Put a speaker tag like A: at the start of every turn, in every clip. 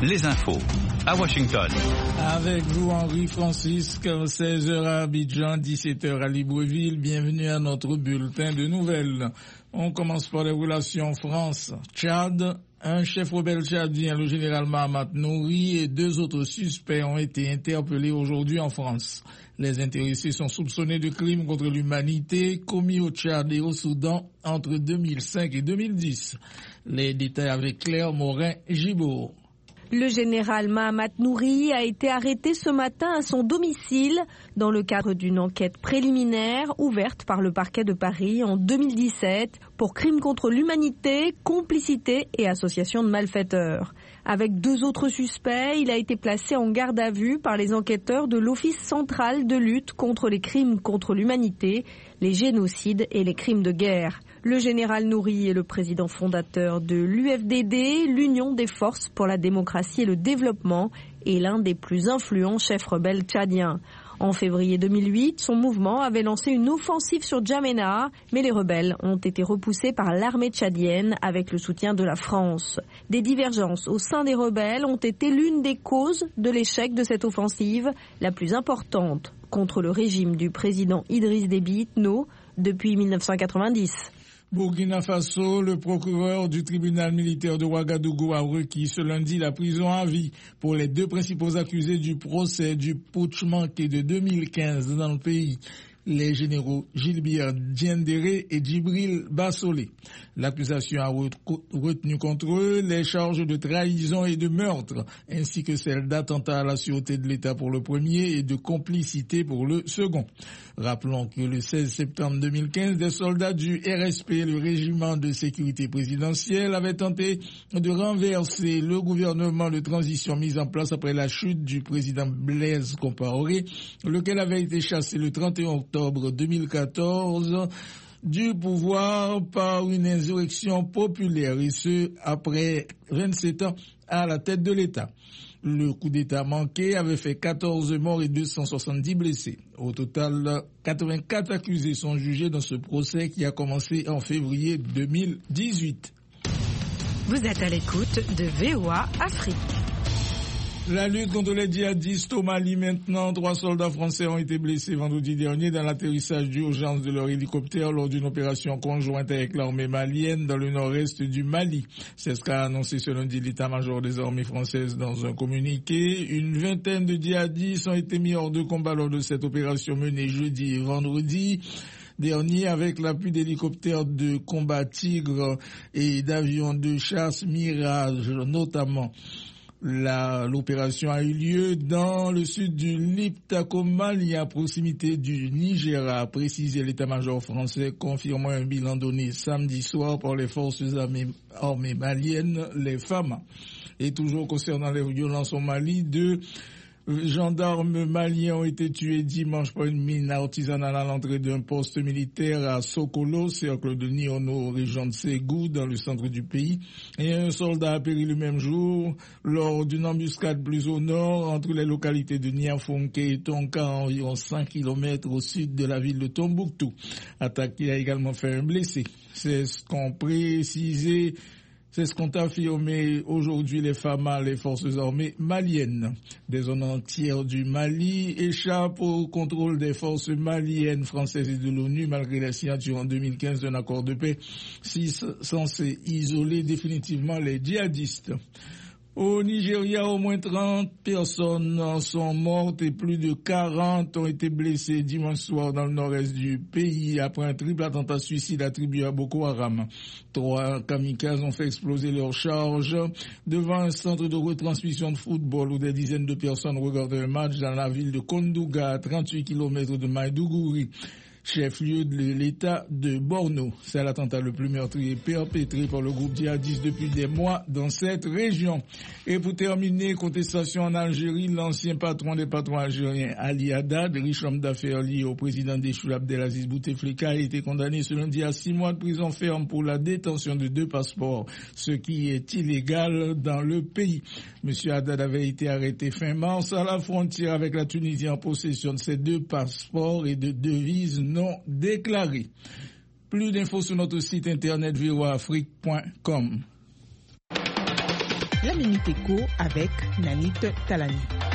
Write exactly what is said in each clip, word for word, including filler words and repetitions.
A: les infos à Washington.
B: Avec vous, Henri Francisque, seize heures à Abidjan, dix-sept heures à Libreville. Bienvenue à notre bulletin de nouvelles. On commence par les relations France-Tchad. Un chef rebelle tchadien, le général Mahamat Nouri, et deux autres suspects ont été interpellés aujourd'hui en France. Les intéressés sont soupçonnés de crimes contre l'humanité commis au Tchad et au Soudan entre deux mille cinq et deux mille dix. Les détails avec Claire Morin-Gibault.
C: Le général Mahamat Nouri a été arrêté ce matin à son domicile dans le cadre d'une enquête préliminaire ouverte par le parquet de Paris en deux mille dix-sept pour crimes contre l'humanité, complicité et association de malfaiteurs. Avec deux autres suspects, il a été placé en garde à vue par les enquêteurs de l'Office central de lutte contre les crimes contre l'humanité, les génocides et les crimes de guerre. Le général Nouri est le président fondateur de l'U F D D, l'Union des forces pour la démocratie et le développement, et l'un des plus influents chefs rebelles tchadiens. En février deux mille huit, son mouvement avait lancé une offensive sur N'Djamena, mais les rebelles ont été repoussés par l'armée tchadienne avec le soutien de la France. Des divergences au sein des rebelles ont été l'une des causes de l'échec de cette offensive, la plus importante contre le régime du président Idriss Déby Itno depuis mille neuf cent quatre-vingt-dix.
B: Burkina Faso, le procureur du tribunal militaire de Ouagadougou a requis ce lundi la prison à vie pour les deux principaux accusés du procès du putsch manqué de deux mille quinze dans le pays, les généraux Gilbert Diendéré et Djibril Bassolé. L'accusation a retenu contre eux les charges de trahison et de meurtre, ainsi que celles d'attentat à la sûreté de l'État pour le premier et de complicité pour le second. Rappelons que le seize septembre deux mille quinze, des soldats du R S P, le régiment de sécurité présidentielle, avaient tenté de renverser le gouvernement de transition mis en place après la chute du président Blaise Compaoré, lequel avait été chassé le trente et un octobre deux mille quatorze du pouvoir par une insurrection populaire, et ce après vingt-sept ans à la tête de l'État. Le coup d'État manqué avait fait quatorze morts et deux cent soixante-dix blessés. Au total, quatre-vingt-quatre accusés sont jugés dans ce procès qui a commencé en février deux mille dix-huit.
D: Vous êtes à l'écoute de V O A Afrique.
B: La lutte contre les djihadistes au Mali maintenant. Trois soldats français ont été blessés vendredi dernier dans l'atterrissage d'urgence de leur hélicoptère lors d'une opération conjointe avec l'armée malienne dans le nord-est du Mali. C'est ce qu'a annoncé ce lundi l'état-major des armées françaises dans un communiqué. Une vingtaine de djihadistes ont été mis hors de combat lors de cette opération menée jeudi et vendredi dernier avec l'appui d'hélicoptères de combat Tigre et d'avions de chasse Mirage notamment. La, l'opération a eu lieu dans le sud du Liptako Mali, à proximité du Niger, a précisé l'état-major français, confirmant un bilan donné samedi soir par les forces armées, armées maliennes, les F A M A. Et toujours concernant les violences au Mali, deux gendarmes maliens ont été tués dimanche par une mine artisanale à l'entrée d'un poste militaire à Sokolo, cercle de Niono, région de Ségou, dans le centre du pays. Et un soldat a péri le même jour lors d'une embuscade plus au nord entre les localités de Niafonke et Tonka, à environ cinq kilomètres au sud de la ville de Tombouctou. Attaque qui a également fait un blessé. C'est ce qu'ont précisé C'est ce qu'ont affirmé aujourd'hui les F A M A, les forces armées maliennes. Des zones entières du Mali échappent au contrôle des forces maliennes, françaises et de l'ONU, malgré la signature en deux mille quinze d'un accord de paix censé isoler définitivement les djihadistes. Au Nigeria, au moins trente personnes sont mortes et plus de quarante ont été blessées dimanche soir dans le nord-est du pays après un triple attentat suicide attribué à Boko Haram. Trois kamikazes ont fait exploser leurs charges devant un centre de retransmission de football où des dizaines de personnes regardaient un match dans la ville de Kondouga, à trente-huit kilomètres de Maïdougouri, chef-lieu de l'État de Borno. C'est l'attentat le plus meurtrier perpétré par le groupe djihadiste depuis des mois dans cette région. Et pour terminer, contestation en Algérie, l'ancien patron des patrons algériens, Ali Haddad, riche homme d'affaires lié au président déchu Abdelaziz Bouteflika, a été condamné ce lundi à six mois de prison ferme pour la détention de deux passeports, ce qui est illégal dans le pays. Monsieur Haddad avait été arrêté fin mars à la frontière avec la Tunisie en possession de ces deux passeports et de devises non déclarés. Plus d'infos sur notre site internet v o a afrique point com.
E: La Minute Éco avec Nanit Talani.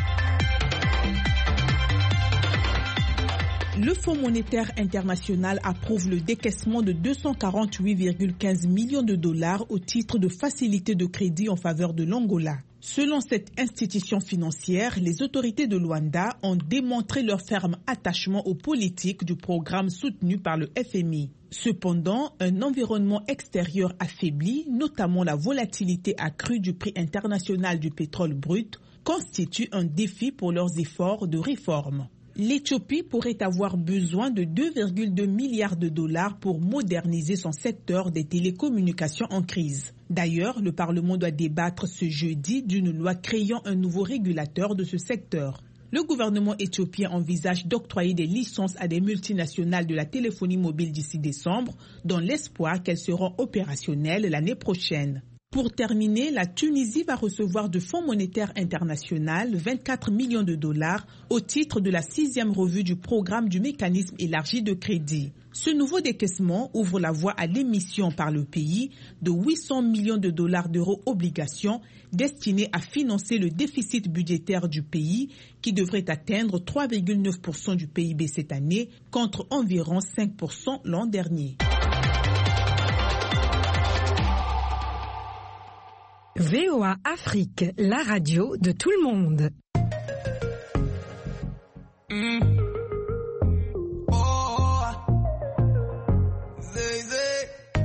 E: Le Fonds monétaire international approuve le décaissement de deux cent quarante-huit virgule quinze millions de dollars au titre de facilité de crédit en faveur de l'Angola. Selon cette institution financière, les autorités de Luanda ont démontré leur ferme attachement aux politiques du programme soutenu par le F M I. Cependant, un environnement extérieur affaibli, notamment la volatilité accrue du prix international du pétrole brut, constitue un défi pour leurs efforts de réforme. L'Éthiopie pourrait avoir besoin de deux virgule deux milliards de dollars pour moderniser son secteur des télécommunications en crise. D'ailleurs, le Parlement doit débattre ce jeudi d'une loi créant un nouveau régulateur de ce secteur. Le gouvernement éthiopien envisage d'octroyer des licences à des multinationales de la téléphonie mobile d'ici décembre, dans l'espoir qu'elles seront opérationnelles l'année prochaine. Pour terminer, la Tunisie va recevoir du Fonds monétaire international vingt-quatre millions de dollars au titre de la sixième revue du programme du mécanisme élargi de crédit. Ce nouveau décaissement ouvre la voie à l'émission par le pays de huit cents millions de dollars d'euros obligations destinées à financer le déficit budgétaire du pays qui devrait atteindre trois virgule neuf pour cent du P I B cette année contre environ cinq pour cent l'an dernier.
D: V O A Afrique, la radio de tout le monde.
F: Mm. Oh, zé, zé.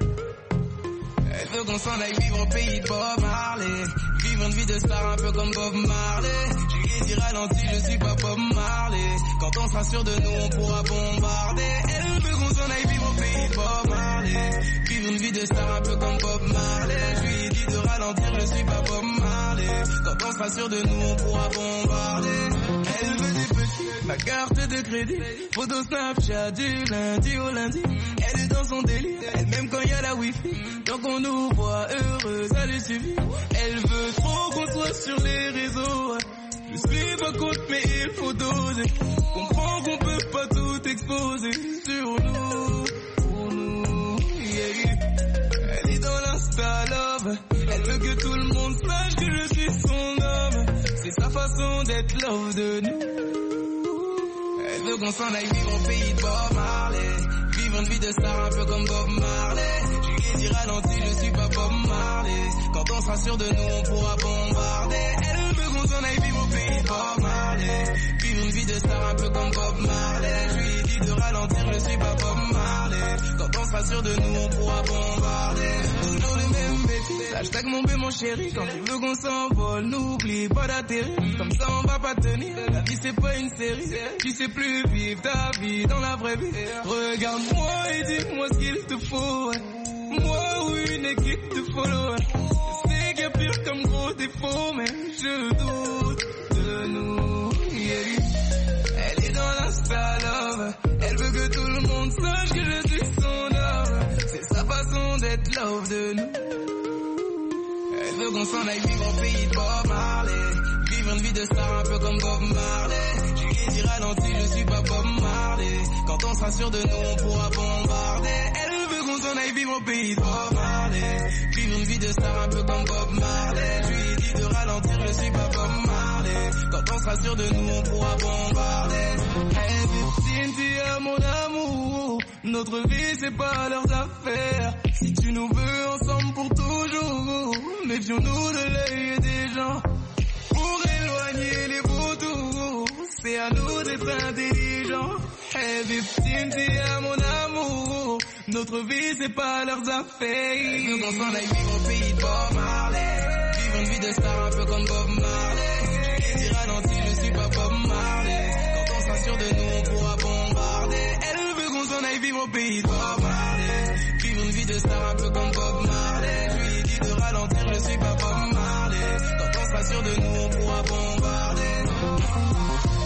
F: Elle veut qu'on s'en aille vivre au pays de Bob Marley. Vivre une vie de star un peu comme Bob Marley. J'ai dit ralenti, je suis pas Bob Marley. Quand on sera sûr de nous, on pourra bombarder. Elle veut qu'on s'en aille vivre au pays de Bob Marley. Vivre une vie de star un peu comme Bob Marley. Je lui ai dit de ralentir, je suis pas Bob Marley. Quand on sera sûr de nous, on pourra bombarder. Elle veut des petits, ma carte de crédit. Photo Snapchat du lundi au lundi. Elle est dans son délire, elle même quand il y a la wifi. Tant qu'on nous voit heureux, ça lui suffit. Elle veut trop qu'on soit sur les réseaux. Je suis pas contre mais il faut doser. Comprends qu'on peut pas tout exposer sur nous, pour nous, yeah. Elle est dans l'insta love. Elle veut que tout le monde sache que je suis son homme. C'est sa façon d'être love de nous. Elle veut qu'on s'en aille vivre au pays de Bob Marley. Vivre une vie de star un peu comme Bob Marley. Je lui ai dit ralenti, je suis pas Bob Marley. Quand on sera sûr de nous, on pourra bombarder. Elle veut qu'on s'en aille vivre au pays de Bob Marley. Vivre une vie de star un peu comme Bob Marley. Je lui ai dit de ralentir, je suis pas Bob Marley. Quand on sera sûr de nous, on pourra bombarder. Toujours les mêmes bêtises. Hashtag mon bé mon chéri. Quand tu veux qu'on s'envole, n'oublie pas d'atterrir. Comme ça on va pas tenir. La vie c'est pas une série. Tu sais plus vivre ta vie dans la vraie vie. Regarde-moi et dis-moi ce qu'il te faut. Moi ou une équipe de follow. Je sais qu'il y a pire comme gros défaut, mais je doute de nous, yeah. Elle est dans l'insta love. Elle veut que tout le monde sache que je suis son homme. C'est sa façon d'être love de nous. Elle veut qu'on s'en aille vivre au pays de Bob Marley. Vivre une vie de star un peu comme Bob Marley. Je lui ai dit ralenti, je suis pas Bob Marley. Quand on sera sûr de nous, on pourra bombarder. Elle veut qu'on s'en aille vivre au pays de Bob Marley. Vivre une vie de star un peu comme Bob Marley. Je lui ai dit de ralentir, je suis pas Bob Marley. Quand on sera sûr de nous, on pourra bombarder. Hey fifteen, tu es mon amour. Notre vie, c'est pas leurs affaires. Si tu nous veux ensemble pour toujours, méfions-nous de l'œil des gens. Pour éloigner les vautours, c'est à nous d'être intelligents. Hey fifteen, tu es mon amour. Notre vie, c'est pas leurs affaires. Elle veut qu'on s'en aille vivre au pays de Bob Marley. Vivre une vie de star un peu comme Bob Marley. Je lui ai dit ralenti, je suis pas Bob Marley. Quand on sera sûr de nous, on pourra bombarder. Elle veut qu'on s'en aille vivre au pays de Bob Marley. Vivre une vie de star un peu comme Bob Marley. Je lui ai dit de ralentir, je suis pas Bob Marley. Quand on sera sûr de nous, on pourra bombarder.